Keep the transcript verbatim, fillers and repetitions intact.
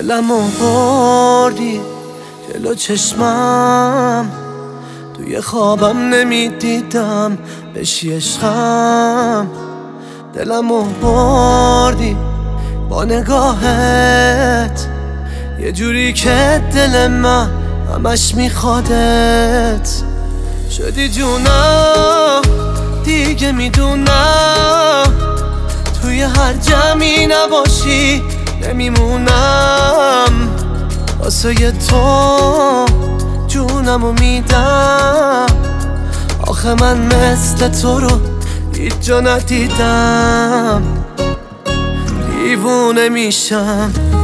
دلمو بردی جلو چشمم، توی خوابم نمیدیدم بشی عشقم. دلمو بردی با نگاهت، یه جوری که دل من همش میخوادت. شدی جونم دیگه میدونم، توی هر جمعی نباشی نمیمونم. واسه تو جونمو میدم، آخه من مثل تو رو هیچ جا ندیدم. دیوونه میشم